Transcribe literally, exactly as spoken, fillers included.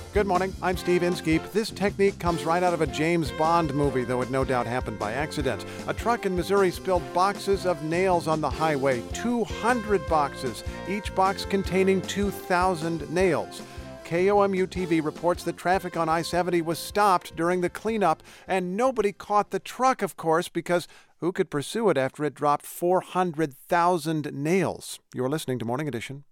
Good morning. I'm Steve Inskeep. This technique comes right out of a James Bond movie, though it no doubt happened by accident. A truck in Missouri spilled boxes of nails on the highway, two hundred boxes, each box containing two thousand nails. K O M U T V reports that traffic on I seventy was stopped during the cleanup, and nobody caught the truck, of course, because who could pursue it after it dropped four hundred thousand nails? You're listening to Morning Edition.